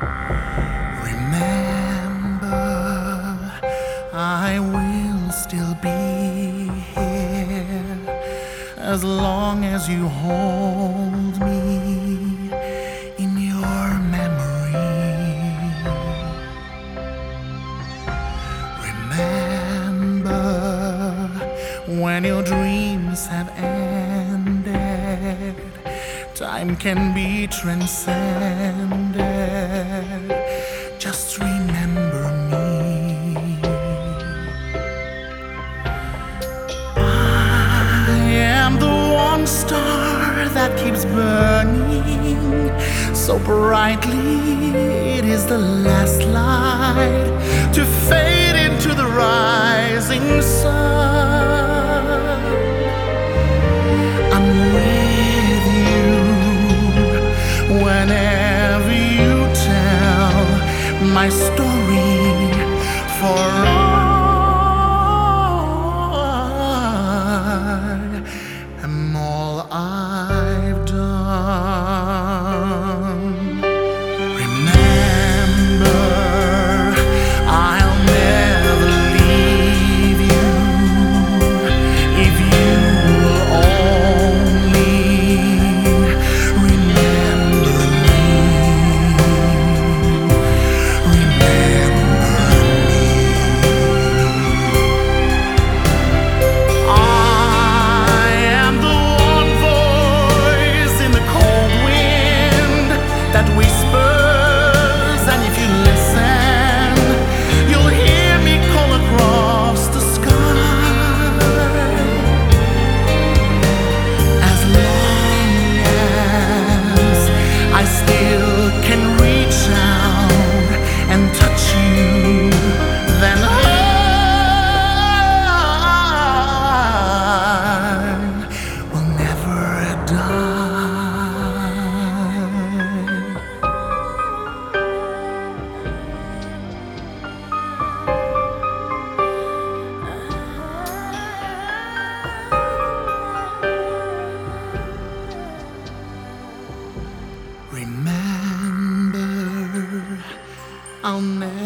Remember, I will still be here as long as you hold me in your memory. Remember, when your dreams have ended, time can be transcended. Just remember me. I am the one star that keeps burning so brightly. It is the last light to fade into the rising sun. I'm with you whenever you tell my story, for I am all I've done. Remember, I'll never leave you if you will only remember me. I am the one voice in the cold wind that whispers, and if you listen, you'll hear me call across the sky. As long as I still can reach out and touch you, then I will never die. Remember, I'll never